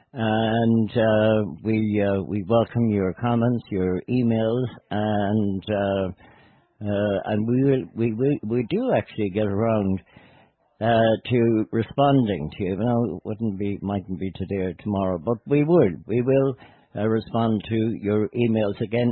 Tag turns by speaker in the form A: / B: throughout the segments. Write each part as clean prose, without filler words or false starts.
A: and we welcome your comments, your emails, and we do actually get around to responding to you. Now, mightn't be today or tomorrow, but we will respond to your emails again.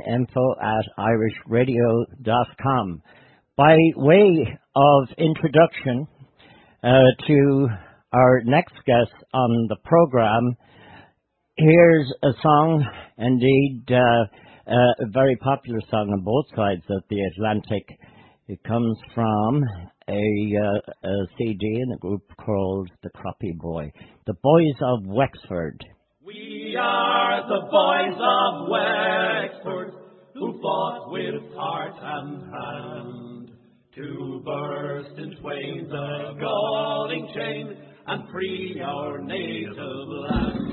A: info@irishradio.com. By way of introduction to our next guest on the program, here's a song, indeed, a very popular song on both sides of the Atlantic. It comes from a CD in a group called The Croppy Boy, The Boys of Wexford.
B: We are the boys of Wexford, who fought with heart and hand to burst in twain the galling chain and free our native land.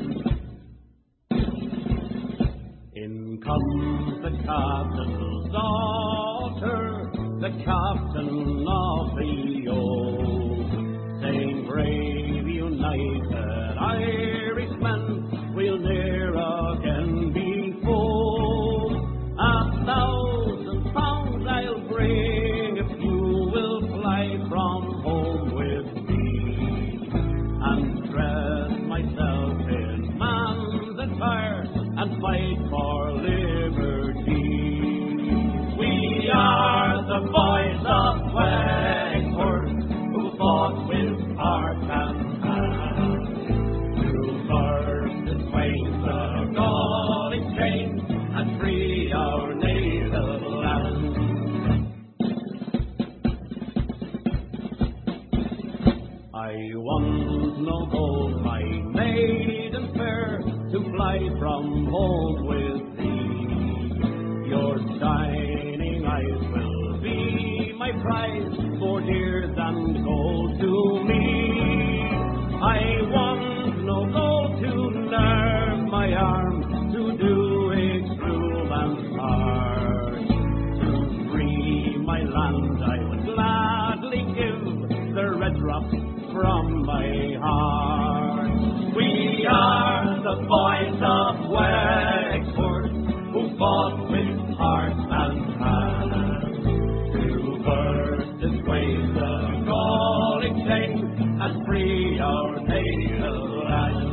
B: In comes the captain's daughter, the captain of the old, saying, brave united Irishmen, we'll ne'er again be foes. 1,000 pounds I'll bring if you will fly from home with me, and dress myself in man's attire and fight for liberty. We are the boys of Wexford, who fought with heart and hand to burst and swing the galling chain and free our native land. I want no gold, my maiden fair, to fly from home with thee. Your shining eyes will be my prize, more dear than gold to me. I want no gold to nerve my arm, to do its cruel and hard. To free my land I would gladly give the red drops from my heart. We are the boys of Wexford, who fought with heart and hand to burst and sway the galling chain and free our native land.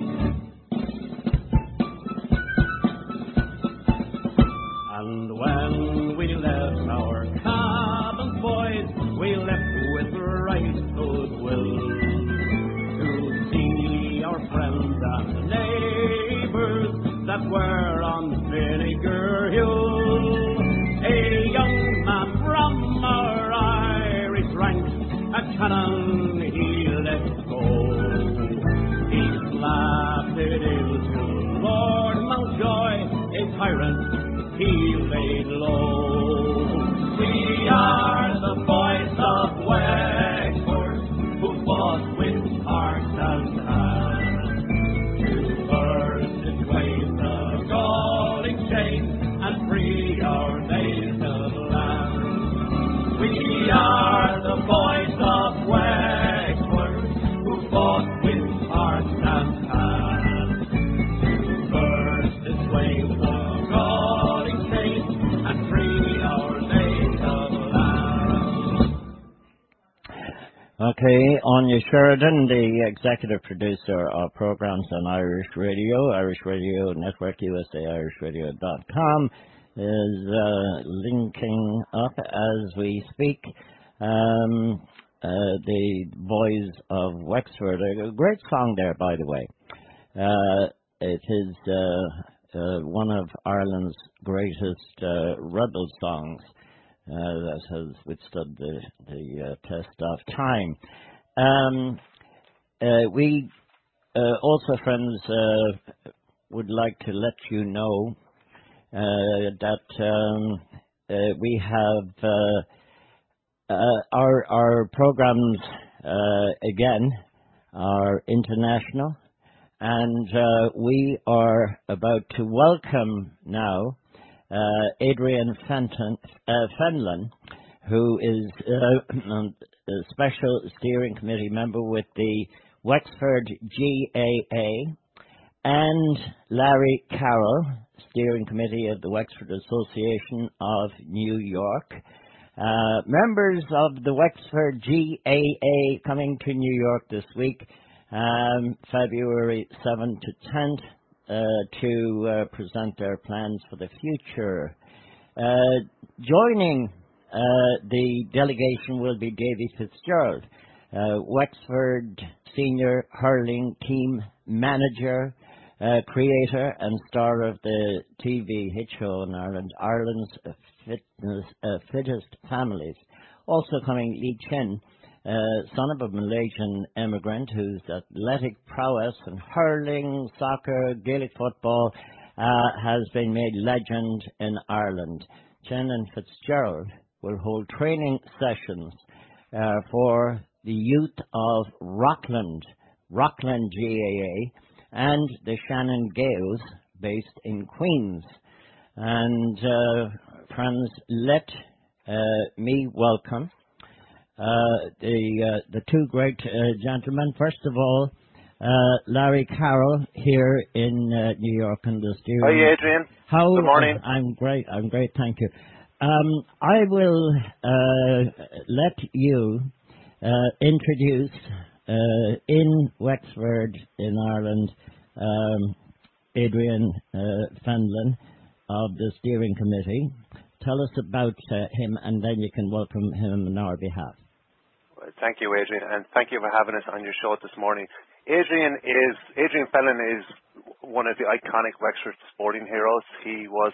B: And when we left our cabins, boys, we left with right goodwill to see our friends and neighbours that were on Vinegar Hill. A young man from our Irish ranks, a cannon he let go. He slapped it into Lord Mountjoy, a tyrant he laid low. We are the boys of Wexford, who fought with heart and hand to burst and wave the galling chain and free our native land. We are the boys of Wexford, who fought with heart and hand to burst and wave the galling chain and free our native land.
A: Okay, Anya Sheridan, the executive producer of programs on Irish Radio, Irish Radio Network USA, irishradio.com, is linking up as we speak. The Boys of Wexford, a great song there, by the way. It is one of Ireland's greatest rebel songs that has withstood the test of time. We also, friends, would like to let you know that we have our programs again are international, and we are about to welcome now Adrian Fenlon, who is a special steering committee member with the Wexford GAA, and Larry Carroll, Steering Committee of the Wexford Association of New York. Members of the Wexford GAA coming to New York this week, February 7th to 10th, to present their plans for the future. Joining the delegation will be Davy Fitzgerald, Wexford Senior Hurling Team Manager, creator and star of the TV hit show in Ireland, Ireland's Fittest Families. Also coming, Lee Chin, son of a Malaysian immigrant whose athletic prowess in hurling, soccer, Gaelic football has been made legend in Ireland. Chin and Fitzgerald will hold training sessions for the youth of Rockland GAA, and the Shannon Gales, based in Queens. And friends, let me welcome the two great gentlemen. First of all, Larry Carroll here in New York in the studio.
C: Hi, Adrian. Good morning.
A: I'm great, thank you. I will let you introduce in Wexford in Ireland Adrian Fenlon of the Steering Committee. Tell us about him, and then you can welcome him on our behalf.
C: Well, thank you, Adrian, and thank you for having us on your show this morning. Adrian Fenlon is one of the iconic Wexford sporting heroes. He was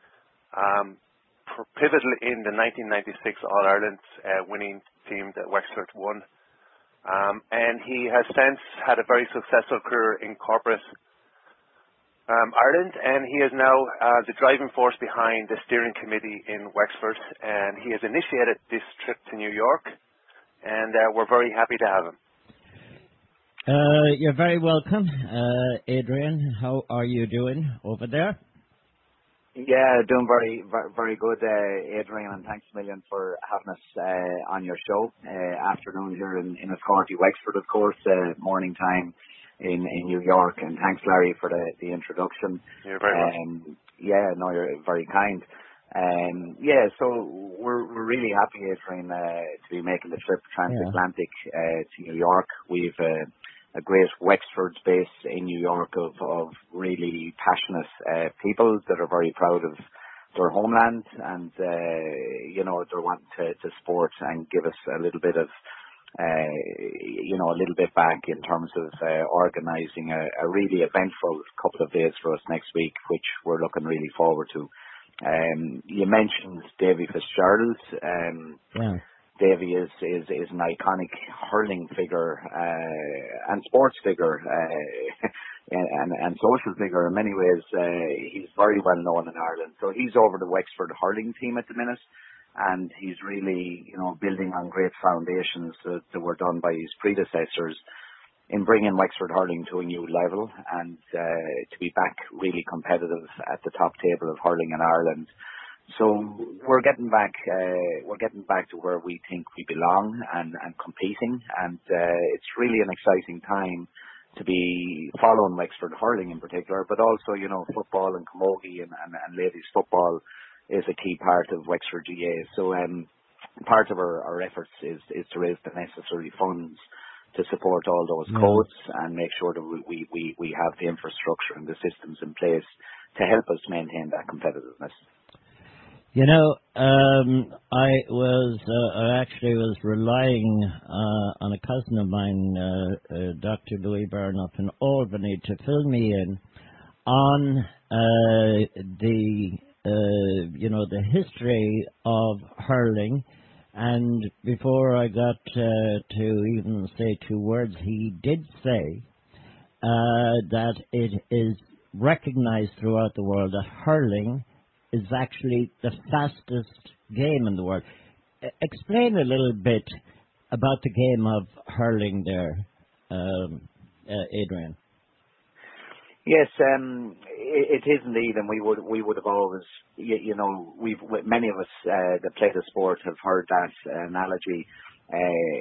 C: pivotal in the 1996 All-Ireland winning team that Wexford won. And he has since had a very successful career in corporate Ireland, and he is now the driving force behind the steering committee in Wexford, and he has initiated this trip to New York, and we're very happy to have him.
A: You're very welcome, Adrian. How are you doing over there?
D: Yeah, doing very good, Adrian, and thanks a million for having us on your show. Afternoon here in Escorty, Wexford, of course, morning time in New York, and thanks, Larry, for the introduction.
C: You're very welcome.
D: Yeah, no, you're very kind. So we're really happy, Adrian, to be making the trip transatlantic to New York. We've a great Wexford base in New York of really passionate people that are very proud of their homeland, and they're wanting to support and give us a little bit of a little bit back in terms of organising a really eventful couple of days for us next week, which we're looking really forward to. You mentioned Davy Fitzgerald. Davy is an iconic hurling figure and sports figure and social figure in many ways. He's very well known in Ireland. So he's over the Wexford hurling team at the minute, and he's really, building on great foundations that were done by his predecessors in bringing Wexford hurling to a new level, and to be back really competitive at the top table of hurling in Ireland. So we're getting back to where we think we belong and competing, and it's really an exciting time to be following Wexford hurling in particular, but also, football and camogie and ladies football is a key part of Wexford GA. So part of our efforts is to raise the necessary funds to support all those codes and make sure that we have the infrastructure and the systems in place to help us maintain that competitiveness.
A: I actually was relying on a cousin of mine, Dr. Louis Byrne up in Albany, to fill me in on the history of hurling. And before I got to even say two words, he did say that it is recognized throughout the world that hurling is actually the fastest game in the world. Explain a little bit about the game of hurling there, Adrian.
D: Yes, it is indeed, and we would have always, many of us that play the sport have heard that analogy,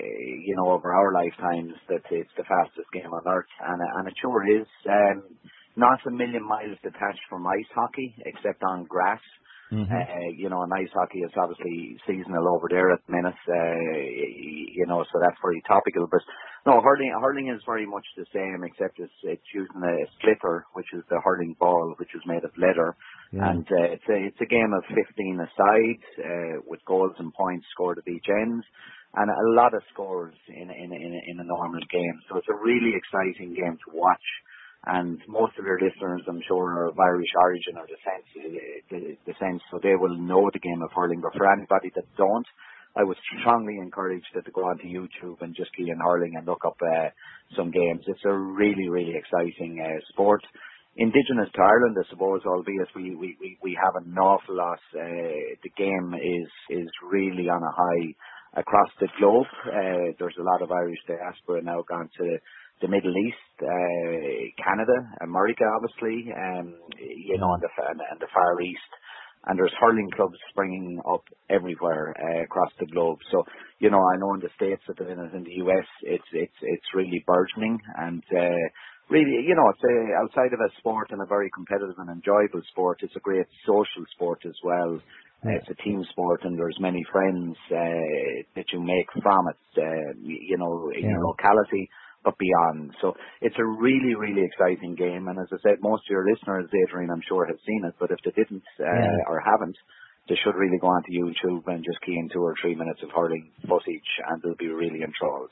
D: over our lifetimes, that it's the fastest game on earth, and it sure is. not a million miles detached from ice hockey, except on grass. And ice hockey is obviously seasonal over there at the minute, so that's very topical. But no, hurling is very much the same, except it's using a slitter, which is the hurling ball, which is made of leather. Yeah. And it's a game of 15 aside, with goals and points scored at each end, and a lot of scores in a normal game. So it's a really exciting game to watch. And most of your listeners, I'm sure, are of Irish origin or descent, so they will know the game of hurling. But for anybody that don't, I would strongly encourage that to go onto YouTube and just key in hurling and look up some games. It's a really, really exciting sport. Indigenous to Ireland, I suppose, albeit we have an awful lot. The game is really on a high across the globe. There's a lot of Irish diaspora now gone to the Middle East, Canada, America, obviously, and the Far East. And there's hurling clubs springing up everywhere across the globe. So, I know in the States at the minute, in the US, it's really burgeoning. And really, it's outside of a sport and a very competitive and enjoyable sport, it's a great social sport as well. It's a team sport, and there's many friends that you make from it, in your locality, but beyond. So it's a really, really exciting game. And as I said, most of your listeners, Adrian, I'm sure, have seen it. But if they didn't or haven't, they should really go onto YouTube and just key in 2 or 3 minutes of hurling footage, and they'll be really enthralled.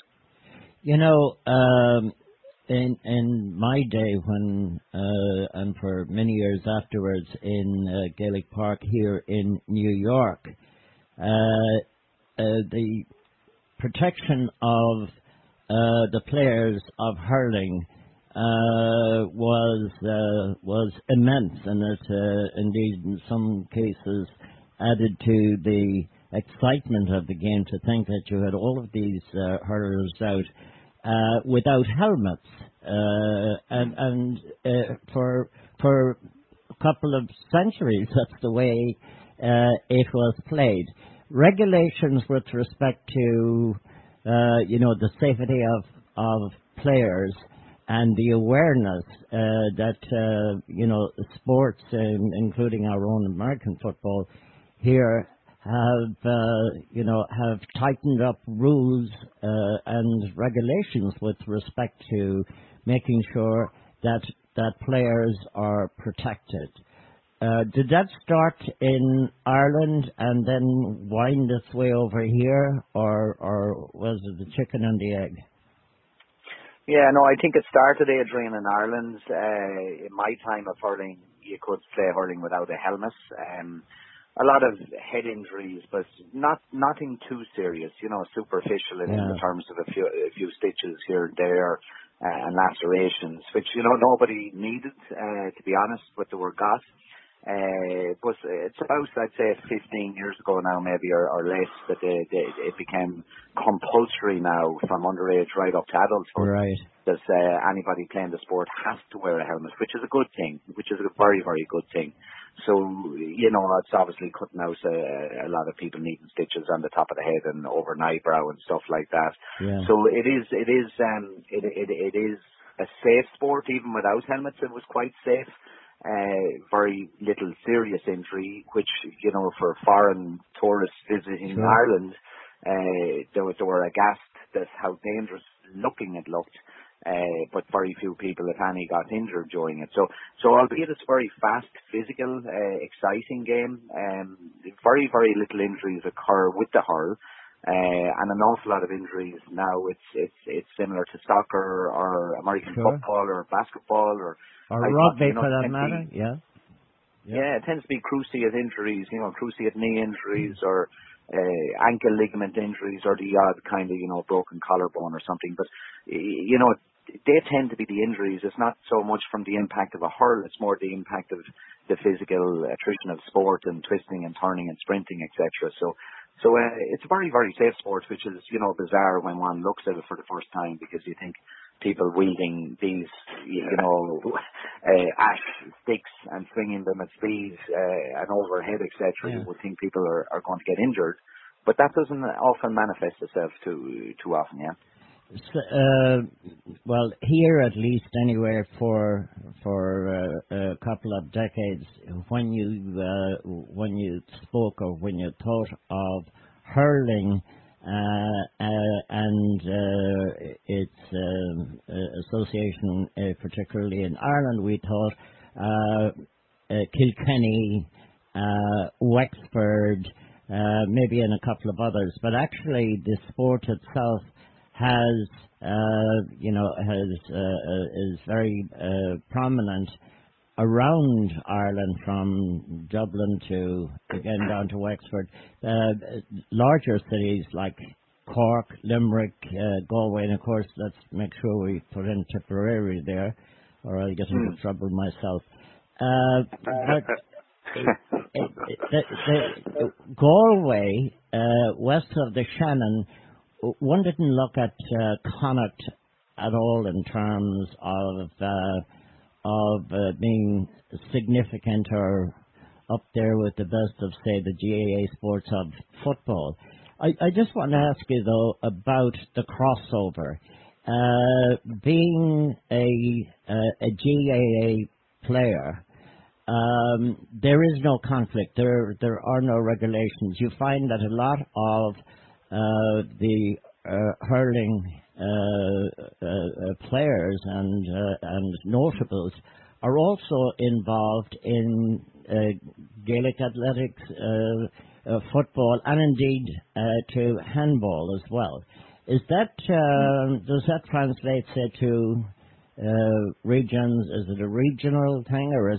A: In my day, when and for many years afterwards in Gaelic Park here in New York, the protection of the players of hurling was immense, and it indeed in some cases added to the excitement of the game to think that you had all of these hurlers out without helmets, and for a couple of centuries that's the way it was played. Regulations with respect to the safety of players and the awareness that sports, including our own American football here, have tightened up rules and regulations with respect to making sure that players are protected. Did that start in Ireland and then wind its way over here, or was it the chicken and the egg?
D: Yeah, no, I think it started, Adrian, in Ireland. In my time of hurling, you could play hurling without a helmet. A lot of head injuries, but nothing too serious, superficial in the terms of a few stitches here and there, and lacerations, which, nobody needed, to be honest, but they were got. But it's about, I'd say, 15 years ago now, maybe, or less, that it became compulsory now from underage right up to adulthood.
A: Right.
D: That anybody playing the sport has to wear a helmet, which is a good thing, which is a very, very good thing. So, it's obviously cutting out a lot of people needing stitches on the top of the head and over an eyebrow and stuff like that.
A: Yeah.
D: So it is a safe sport. Even without helmets, it was quite safe. Very little serious injury, which, for foreign tourists visiting Ireland, they were aghast at how dangerous looking it looked. But very few people, if any, got injured during it. So albeit it's a very fast, physical, exciting game, very, very little injuries occur with the hurl, and an awful lot of injuries now. It's similar to soccer or American football or basketball or
A: rugby, for that matter.
D: Yeah, it tends to be cruciate injuries, cruciate knee injuries or ankle ligament injuries or the odd kind of, broken collarbone or something. But, they tend to be the injuries. It's not so much from the impact of a hurl. It's more the impact of the physical attrition of sport and twisting and turning and sprinting, etc. So it's a very, very safe sport, which is, bizarre when one looks at it for the first time, because you think people wielding these, ash sticks and swinging them at speed and overhead, etc. You would think people are going to get injured. But that doesn't often manifest itself too often, yeah.
A: Well, here at least, anyway, for a couple of decades, when you spoke or when you thought of hurling and its association, particularly in Ireland, we thought Kilkenny, Wexford, maybe and a couple of others, but actually the sport itself has, is very prominent around Ireland, from Dublin to, again, down to Wexford. Larger cities like Cork, Limerick, Galway, and of course, let's make sure we put in Tipperary there, or I'll get into trouble myself. But Galway, west of the Shannon, one didn't look at Connacht at all in terms of being significant or up there with the best of, say, the GAA sports of football. I just want to ask you, though, about the crossover. Being a GAA player, there is no conflict. There are no regulations. You find that a lot of the hurling players and notables are also involved in Gaelic athletics, football, and indeed to handball as well. Is that does that translate, say, to regions? Is it a regional thing, or is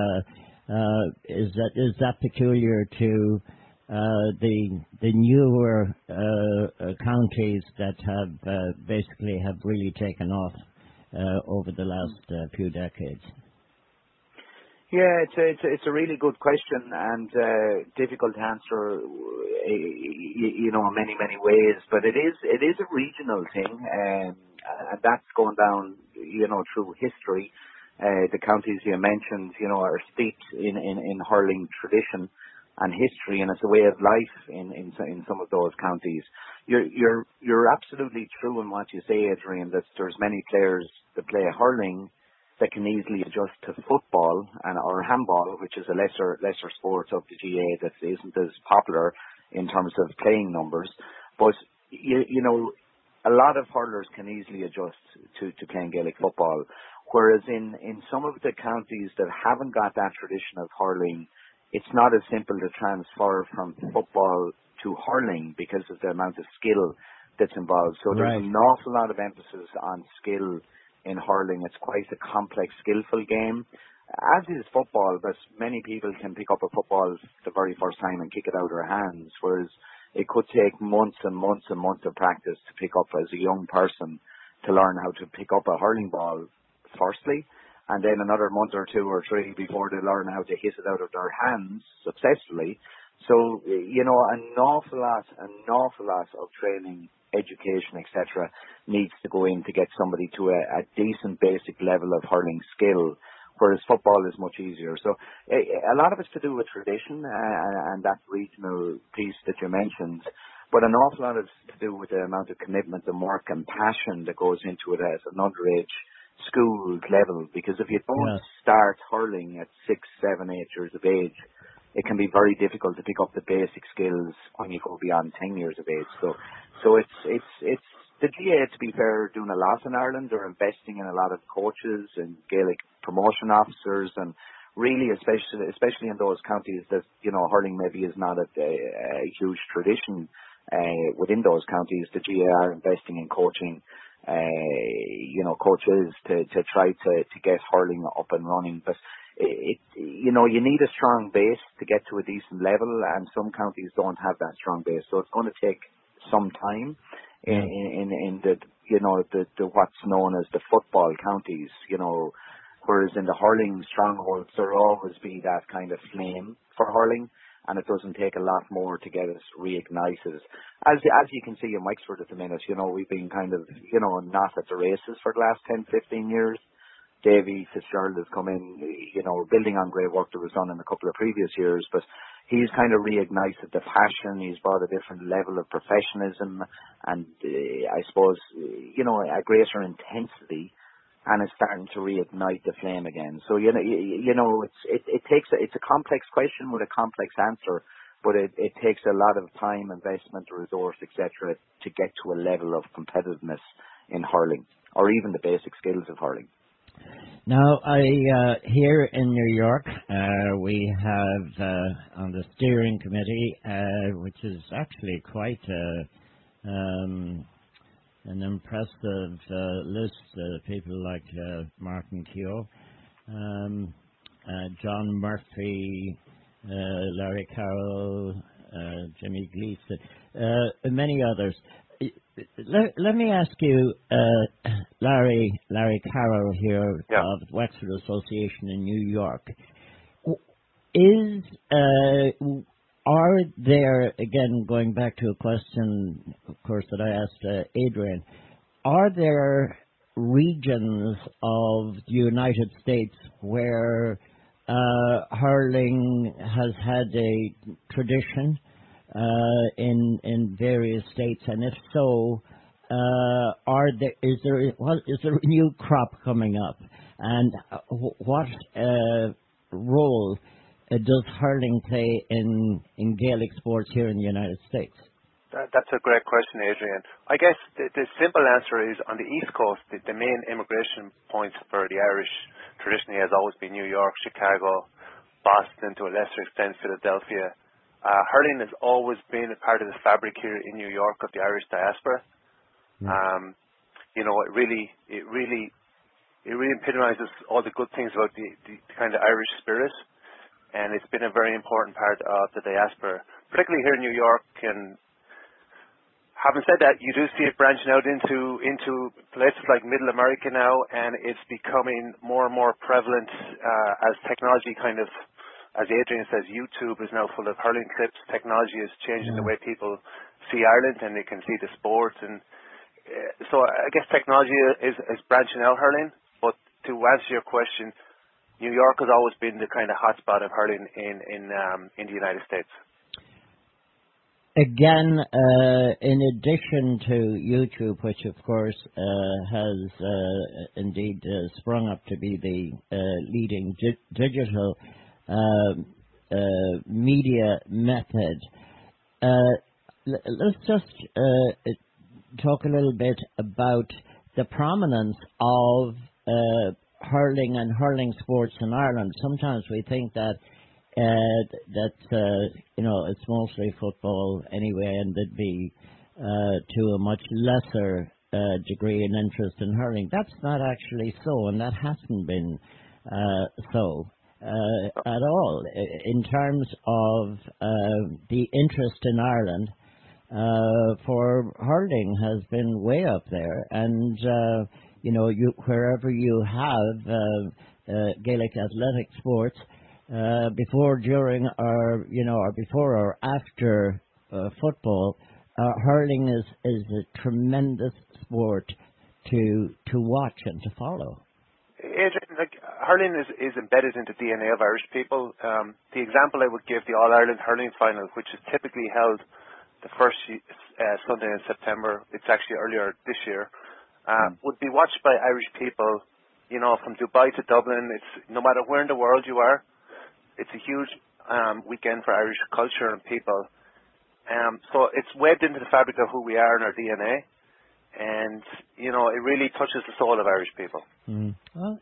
A: that peculiar to the newer counties that have basically have really taken off over the last few decades?
D: Yeah, it's a really good question and difficult to answer, in many ways. But it is a regional thing, and that's going down, through history. The counties you mentioned, are steeped in hurling tradition and history, and it's a way of life in some of those counties. You're absolutely true in what you say, Adrian, that there's many players that play hurling that can easily adjust to football or handball, which is a lesser sport of the GA that isn't as popular in terms of playing numbers. But a lot of hurlers can easily adjust to playing Gaelic football, whereas in some of the counties that haven't got that tradition of hurling, it's not as simple to transfer from football to hurling because of the amount of skill that's involved. So there's an awful lot of emphasis on skill in hurling. It's quite a complex, skillful game, as is football, but many people can pick up a football the very first time and kick it out of their hands, whereas it could take months and months and months of practice to pick up as a young person to learn how to pick up a hurling ball, firstly, and then another month or two or three before they learn how to hit it out of their hands successfully. So, an awful lot of training, education, etc. needs to go in to get somebody to a decent basic level of hurling skill, whereas football is much easier. So a lot of it's to do with tradition and that regional piece that you mentioned, but an awful lot is to do with the amount of commitment and work and passion that goes into it as an underage school level, because if you don't start hurling at 6, 7, 8 years of age, it can be very difficult to pick up the basic skills when you go beyond 10 years of age. So it's the GA, to be fair, doing a lot in Ireland. They're investing in a lot of coaches and Gaelic promotion officers, and really, especially in those counties that, hurling maybe is not a huge tradition within those counties. The GA are investing in coaching, coaches to try to get hurling up and running. But you need a strong base to get to a decent level, and some counties don't have that strong base. So it's going to take some time in the what's known as the football counties, whereas in the hurling strongholds there will always be that kind of flame for hurling, and it doesn't take a lot more to get us reignited. As you can see in Wexford at the minute, we've been kind of, not at the races for the last 10, 15 years. Davy Fitzgerald has come in, building on great work that was done in a couple of previous years, but he's kind of reignited the passion. He's brought a different level of professionalism and I suppose, a greater intensity, and it's starting to reignite the flame again. So, it's a complex question with a complex answer, but it takes a lot of time, investment, resource, etc., to get to a level of competitiveness in hurling, or even the basic skills of hurling.
A: Now, here in New York, we have on the steering committee, which is actually quite an impressive list. People like Martin Keogh, John Murphy, Larry Carroll, Jimmy Gleason, and many others. Let me ask you, Larry Carroll here of the Wexford Association in New York. Are there, again, going back to a question, of course, that I asked Adrian, are there regions of the United States where hurling has had a tradition in various states, and if so, is there a new crop coming up, and what role does hurling play in Gaelic sports here in the United States?
C: That's a great question, Adrian. I guess the simple answer is on the East Coast, the main immigration points for the Irish traditionally has always been New York, Chicago, Boston, to a lesser extent Philadelphia. Hurling has always been a part of the fabric here in New York of the Irish diaspora. It really epitomizes all the good things about the kind of Irish spirit, and it's been a very important part of the diaspora, particularly here in New York. And having said that, you do see it branching out into places like Middle America now, and it's becoming more and more prevalent as technology as Adrian says, YouTube is now full of hurling clips. Technology is changing the way people see Ireland, and they can see the sports. And so I guess technology is branching out hurling. But to answer your question, New York has always been the kind of hotspot of hurling in the United States.
A: Again, in addition to YouTube, which of course has indeed sprung up to be the leading digital media method, let's just talk a little bit about the prominence of hurling and hurling sports in Ireland. Sometimes we think that it's mostly football anyway, and there'd be to a much lesser degree an interest in hurling. That's not actually so, and that hasn't been so at all. In terms of the interest in Ireland for hurling has been way up there, and wherever you have Gaelic athletic sports, before, during, or before or after football, hurling is a tremendous sport to watch and to follow.
C: Adrian, hurling is embedded into the DNA of Irish people. The example I would give, the All-Ireland hurling final, which is typically held the first Sunday in September, it's actually earlier this year, would be watched by Irish people, from Dubai to Dublin. It's no matter where in the world you are, it's a huge weekend for Irish culture and people. So it's webbed into the fabric of who we are and our DNA. And, it really touches the soul of Irish people.
A: Well,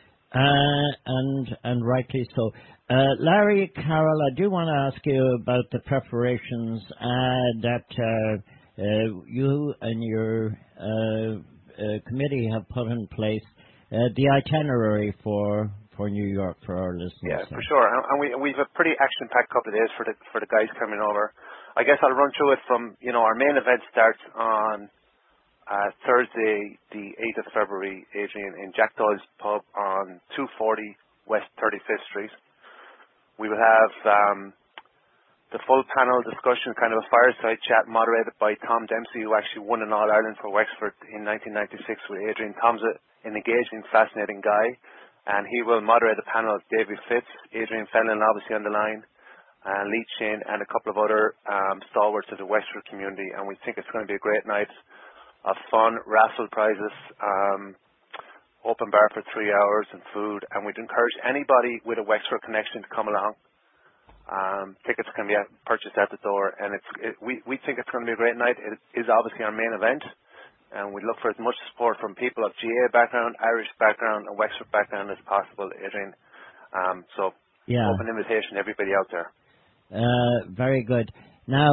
A: and rightly so. Larry Carroll, I do want to ask you about the preparations that you and your committee have put in place, the itinerary for New York for our listeners.
C: Yeah, for sure. And we've a pretty action-packed couple of days for the guys coming over. I guess I'll run through it from, our main event starts on Thursday, the 8th of February, Adrian, in Jack Doyle's pub on 240 West 35th Street. We will have the full panel discussion, kind of a fireside chat moderated by Tom Dempsey, who actually won an All-Ireland for Wexford in 1996 with Adrian. Tom's an engaging, fascinating guy. and he will moderate the panel. Davy Fitz, Adrian Fenlon obviously on the line, Lee Chin, and a couple of other stalwarts of the Wexford community, and we think it's going to be a great night of fun, raffle prizes, open bar for 3 hours and food, and we'd encourage anybody with a Wexford connection to come along. Tickets can be purchased at the door, and we think it's going to be a great night. It is obviously our main event, and we look for as much support from people of GA background, Irish background, and Wexford background as possible, Adrian. Open invitation to everybody out there.
A: Very good. Now,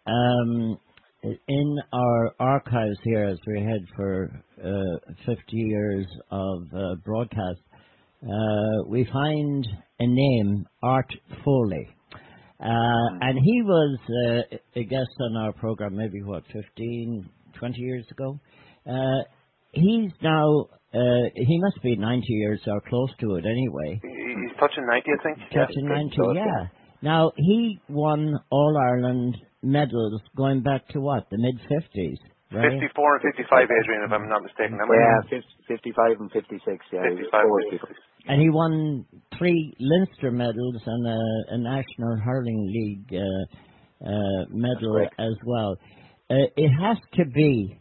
A: in our archives here, as we head for 50 years of broadcast, we find a name, Art Foley. And he was a guest on our program maybe, 15, 20 years ago. He's now, he must be 90 years or close to it anyway.
C: He's touching 90, I think.
A: Touching 90, yeah. Now, he won All-Ireland medals going back to what, the mid-50s, right?
C: 54 and 55, Adrian, if I'm not mistaken.
D: 55 and 56, yeah.
C: 55 and 56.
A: And he won 3 Leinster medals and a National Hurling League medal as well. It has to be,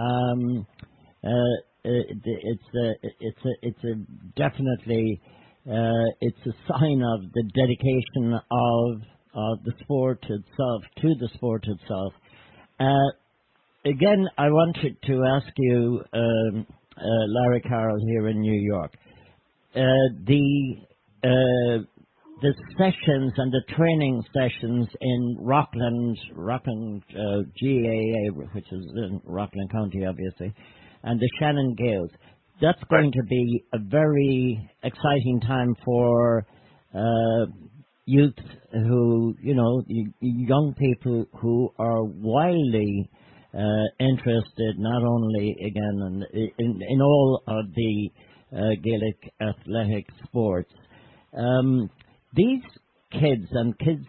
A: it's a definitely, it's a sign of the dedication of the sport itself, to the sport itself. Again, I wanted to ask you, Larry Carroll here in New York, the sessions and the training sessions in Rockland, GAA, which is in Rockland County, obviously, and the Shannon Gales. That's going to be a very exciting time for youth who, young people who are wildly interested not only, again, in all of the Gaelic athletic sports. These kids and kids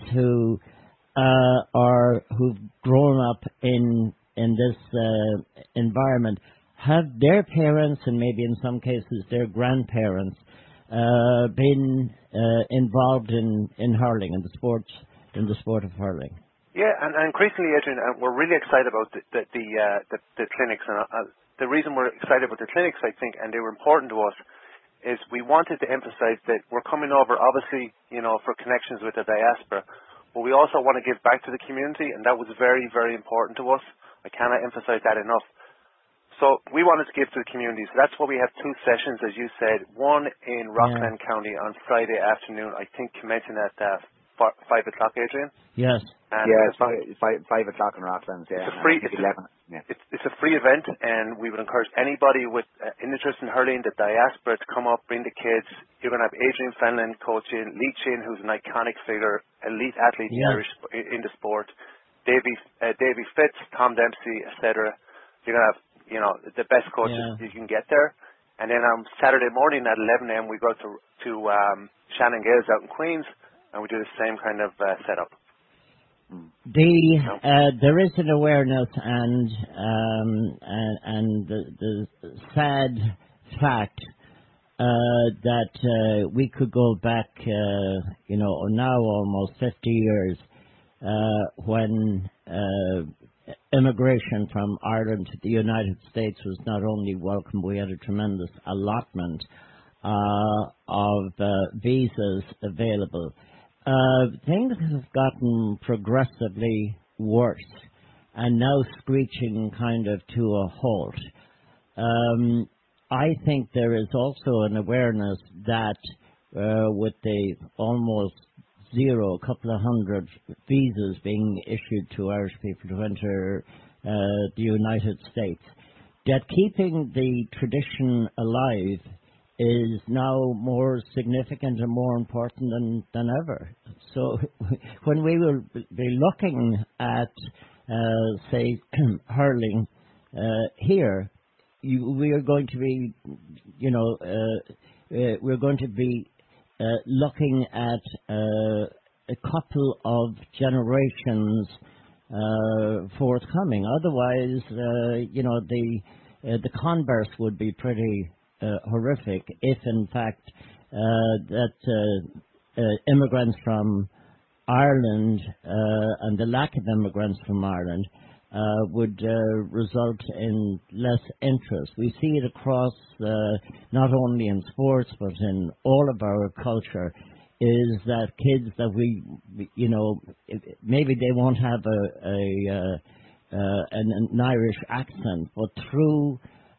A: who've grown up in this environment have their parents and maybe in some cases their grandparents been involved in hurling, in the sport of hurling.
C: Yeah, and increasingly, Adrian, we're really excited about the clinics. And the reason we're excited about the clinics, I think, and they were important to us, is we wanted to emphasize that we're coming over, obviously, for connections with the diaspora, but we also want to give back to the community, and that was very, very important to us. I cannot emphasize that enough. So we wanted to give to the community. So that's why we have 2 sessions, as you said, one in Rockland County on Friday afternoon, I think commencing at 5 o'clock, Adrian?
A: Yes.
D: And it's 5 o'clock in Rockland, yeah.
C: It's a free event, and we would encourage anybody with an interest in hurling, the diaspora, to come up, bring the kids. You're going to have Adrian Fenlon coaching, Lee Chin, who's an iconic figure, elite athlete in the sport, Davy Fitz, Tom Dempsey, etc. You're going to have the best coaches you can get there. And then on Saturday morning at 11 a.m. we go to Shannon Gales out in Queens, and we do the same kind of setup.
A: There is an awareness and the sad fact that we could go back, now almost 50 years when immigration from Ireland to the United States was not only welcome, we had a tremendous allotment of visas available. Things have gotten progressively worse and now screeching kind of to a halt. I think there is also an awareness that with the almost zero, a couple of hundred visas being issued to Irish people to enter the United States, that keeping the tradition alive is now more significant and more important than ever. So when we will be looking at, say, hurling here, we are going to be, we're going to be looking at a couple of generations forthcoming. Otherwise, the converse would be pretty horrific if, in fact, that immigrants from Ireland and the lack of immigrants from Ireland would result in less interest. We see it across not only in sports but in all of our culture, is that kids that we, maybe they won't have an Irish accent, but through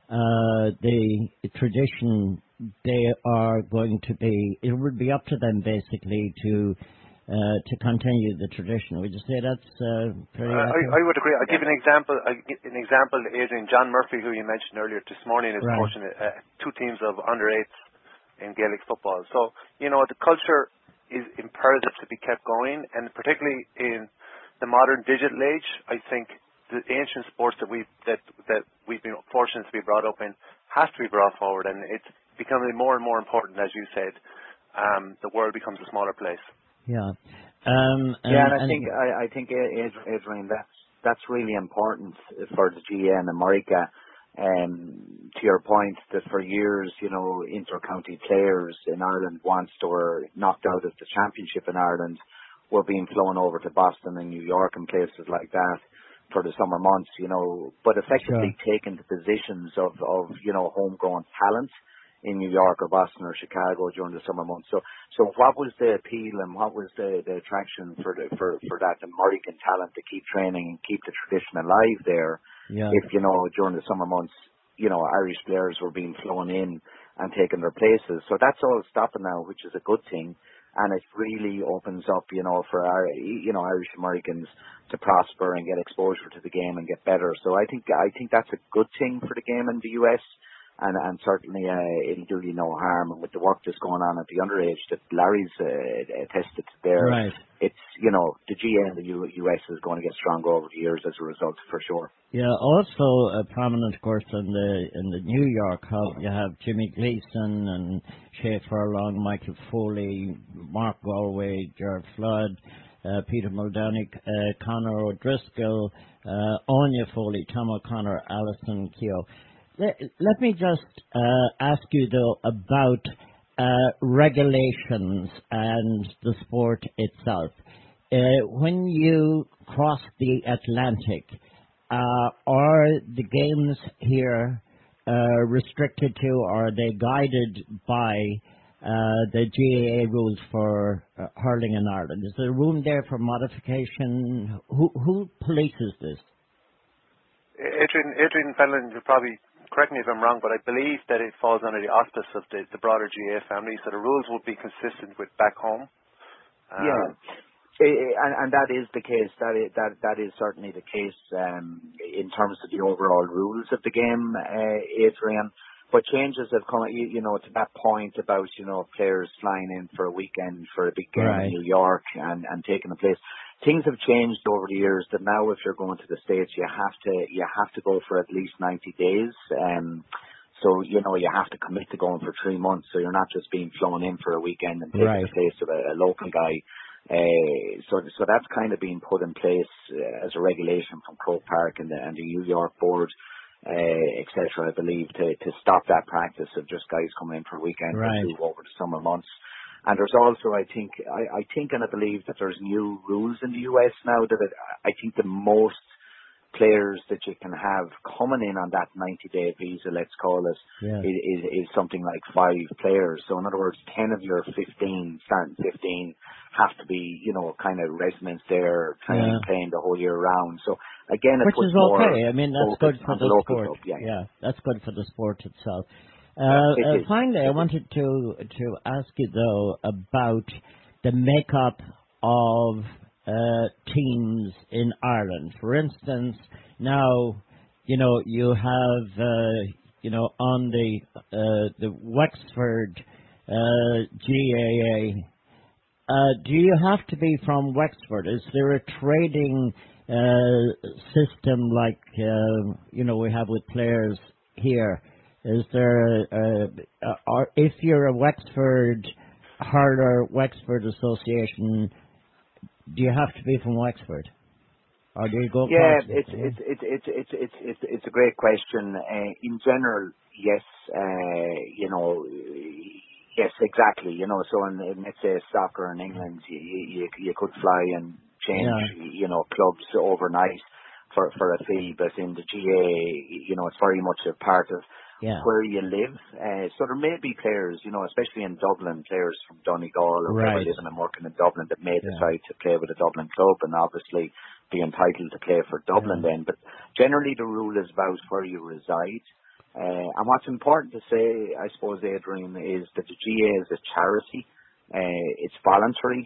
A: the tradition, they are going to be, it would be up to them basically to continue the tradition. Would you say that's pretty accurate?
C: I would agree. I'll give an example. Adrian, John Murphy, who you mentioned earlier this morning, is coaching two teams of under-8s in Gaelic football. So, the culture is imperative to be kept going, and particularly in the modern digital age, I think the ancient sports that we've been fortunate to be brought up in has to be brought forward, and it's becoming more and more important, as you said. The world becomes a smaller place.
A: Yeah.
D: And I think Adrian, that's really important for the GA and America. To your point, that for years, inter-county players in Ireland, once they were knocked out of the championship in Ireland, were being flown over to Boston and New York and places like that for the summer months, but effectively taking the positions of homegrown talent in New York or Boston or Chicago during the summer months. So what was the appeal and what was the attraction for that American talent to keep training and keep the tradition alive there? Yeah. If during the summer months, Irish players were being flown in and taking their places. So that's all stopping now, which is a good thing. And it really opens up, for our, Irish Americans to prosper and get exposure to the game and get better. So I think that's a good thing for the game in the US. And certainly it'll do you no harm. And with the work that's going on at the underage that Larry's attested to there, right. It's, the GA in the US is going to get stronger over the years as a result, for sure.
A: Yeah, also a prominent, of course, in the New York hub, you have Jimmy Gleason and Shea Furlong, Michael Foley, Mark Galway, Gerard Flood, Peter Muldowney, Conor O'Driscoll, Anya Foley, Tom O'Connor, Alison Keogh. Let me just ask you, though, about regulations and the sport itself. When you cross the Atlantic, are the games here restricted to, or are they guided by the GAA rules for hurling in Ireland? Is there room there for modification? Who polices this?
C: Adrian Fenlon, you'll probably correct me if I'm wrong, but I believe that it falls under the auspice of the broader GAA family, so the rules will be consistent with back home.
D: And that is the case. That is certainly the case in terms of the overall rules of the game, Adrian. But changes have come, to that point about, players flying in for a weekend for a big game in New York and taking a place. Things have changed over the years that now if you're going to the States, you have to go for at least 90 days. So, you have to commit to going for 3 months. So you're not just being flown in for a weekend and taking the place of a local guy. So that's kind of being put in place as a regulation from Croke Park and the New York board, etc. I believe to stop that practice of just guys coming in for a weekend or two over the summer months. And there's also, I think and I believe that there's new rules in the US now that I think the most players that you can have coming in on that 90-day visa, let's call it, is something like 5 players. So in other words, 10 of your 15, starting 15, have to be, kind of residents there, playing the whole year round. So again,
A: which is okay. I mean, that's good for the sport. Club, yeah, that's good for the sport itself. Finally, I wanted to ask you, though, about the makeup of teams in Ireland. For instance, now, you have, on the Wexford GAA, do you have to be from Wexford? Is there a trading system like, we have with players here? Is there, or if you're a Wexford hurler, Wexford Association, do you have to be from Wexford, or do you go?
D: It's a great question. In general, yes. Yes, exactly. So in let's say soccer in England, you could fly and change, clubs overnight for a fee, but in the GA, it's very much a part of where you live. So there may be players, especially in Dublin, players from Donegal or wherever living and working in Dublin that may decide to play with a Dublin club and obviously be entitled to play for Dublin then. But generally the rule is about where you reside. And what's important to say, I suppose, Adrian, is that the GA is a charity. It's voluntary,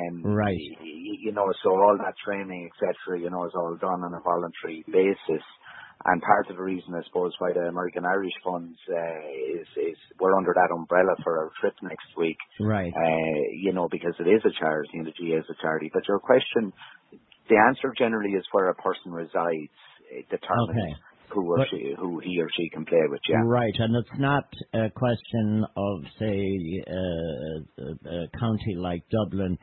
D: so all that training, etc., is all done on a voluntary basis. And part of the reason, I suppose, why the American Irish Funds is we're under that umbrella for our trip next week, because it is a charity and the GA is a charity. But your question, the answer generally is where a person resides determines who he or she can play with,
A: Right, and it's not a question of, say, a county like Dublin,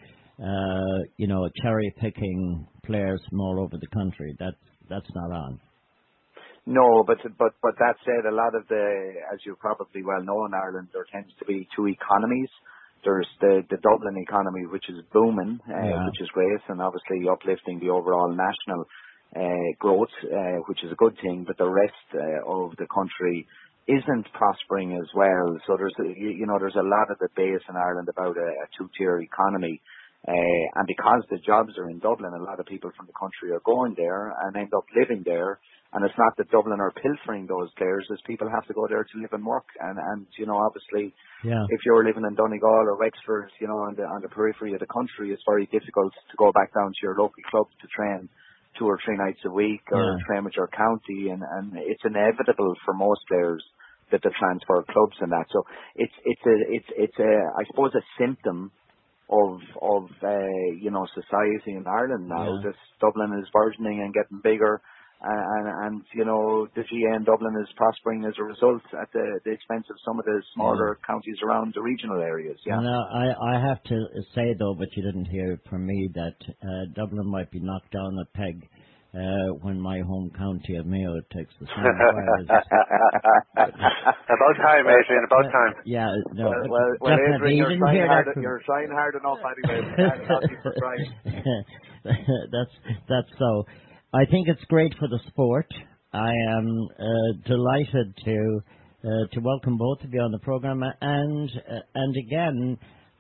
A: cherry-picking players from all over the country. That's not on.
D: No, but that said, a lot of as you probably well know in Ireland, there tends to be two economies. There's the Dublin economy, which is booming, which is great, and obviously uplifting the overall national growth, which is a good thing, but the rest of the country isn't prospering as well. So there's a lot of debate in Ireland about a two-tier economy. And because the jobs are in Dublin, a lot of people from the country are going there and end up living there. And it's not that Dublin are pilfering those players, as people have to go there to live and work. And obviously, if you're living in Donegal or Wexford, on the periphery of the country, it's very difficult to go back down to your local club to train 2 or 3 nights a week or train with your county. And it's inevitable for most players that they transfer clubs and that. So it's I suppose a symptom of society in Ireland now. This Dublin is burgeoning and getting bigger, and the GA in Dublin is prospering as a result at the expense of some of the smaller counties around the regional areas.
A: Now, I have to say though, but you didn't hear it from me, that Dublin might be knocked down a peg when my home county of Mayo takes the same prize.
C: About time, Adrian, about time.
A: Yeah, no.
D: Well Adrian, you're trying hard enough anyway. Not be surprised.
A: That's so. I think it's great for the sport. I am delighted to welcome both of you on the program, and again,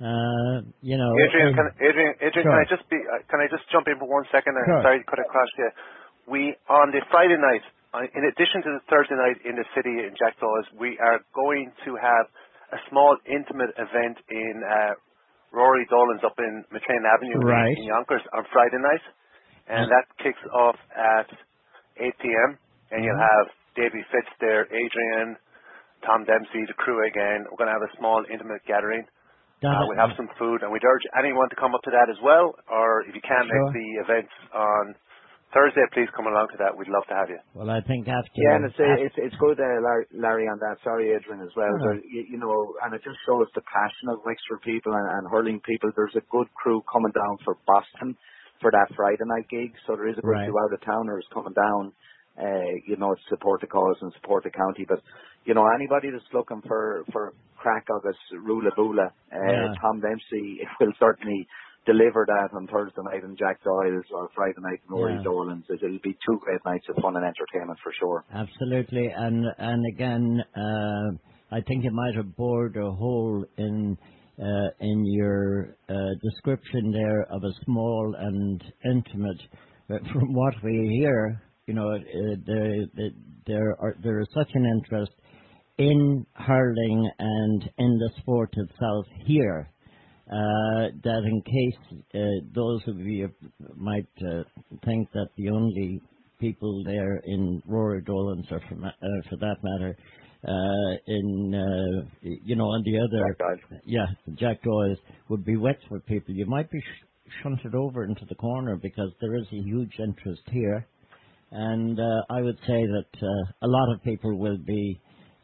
C: Adrian,
A: sure.
C: can I just jump in for 1 second?
A: Sure.
C: Sorry to cut across you. We, on the Friday night, in addition to the Thursday night in the city in Jackdaws, we are going to have a small intimate event in Rory Dolan's up in McLean Avenue in Yonkers on Friday night. And that kicks off at 8 p.m. And you'll have Davy Fitz there, Adrian, Tom Dempsey, the crew again. We're going to have a small intimate gathering. We have some food, and we'd urge anyone to come up to that as well. Or if you can't make the events on Thursday, please come along to that. We'd love to have you.
A: Well, I think after...
D: Yeah, and it's good, Larry, on that. Sorry, Adrian, as well.
A: Oh.
D: And it just shows the passion of Wexford people and hurling people. There's a good crew coming down for Boston for that Friday night gig. So there is a good few out-of-towners coming down, to support the cause and support the county. But, anybody that's looking for crack August Rula Bula, Tom Dempsey will certainly deliver that on Thursday night in Jack Doyle's or Friday night in Rory Dolan's. It'll be 2 great nights of fun and entertainment for sure.
A: Absolutely, and again, I think you might have bored a hole in your description there of a small and intimate. From what we hear, there is such an interest in hurling and in the sport itself here, that in case those of you might think that the only people there in Rory Dolan's, or for that matter, on the other, Jack Doyle's would be Wexford people, you might be shunted over into the corner, because there is a huge interest here, and I would say that a lot of people will be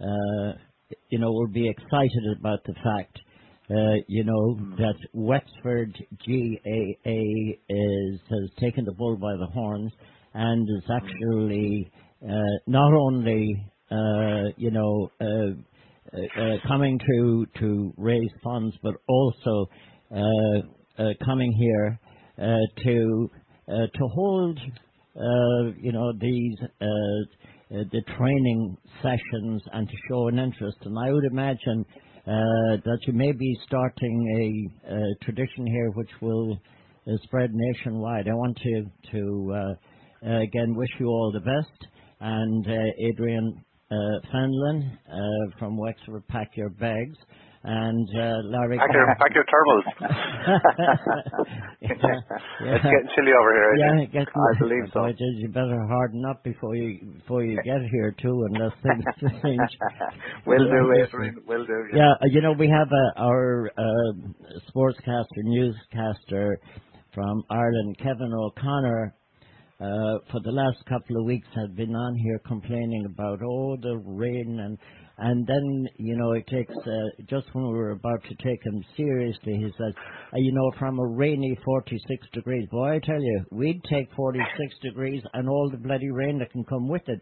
A: excited about the fact, that Wexford GAA has taken the bull by the horns and is actually not only coming to raise funds, but also coming here to hold these the training sessions and to show an interest. And I would imagine that you may be starting a tradition here which will spread nationwide. I want to again wish you all the best. And Adrian Fenlon from Wexford, pack your bags. And Larry,
C: pack your thermals. It's getting chilly over here.
D: I believe so.
A: You better harden up before you get here too, unless things change.
D: Will do, Adrian. Will do.
A: Yeah, we have our sportscaster, newscaster from Ireland, Kevin O'Connor. For the last couple of weeks, had been on here complaining about the rain and then it takes just when we were about to take him seriously, he says, from a rainy 46 degrees. Boy, I tell you, we'd take 46 degrees and all the bloody rain that can come with it.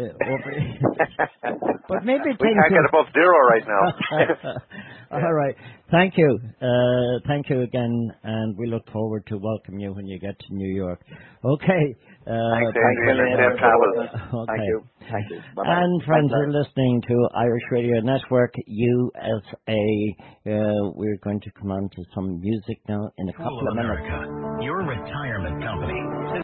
A: But maybe
C: we can't get above zero right now.
A: All right. Thank you. Thank you again, and we look forward to welcome you when you get to New York. Okay.
C: Thanks, Adrian.
A: Okay.
D: Thank you. Bye-bye.
A: And friends, you're listening to Irish Radio Network, USA. We're going to come on to some music now in a couple of minutes.
E: America, your retirement company.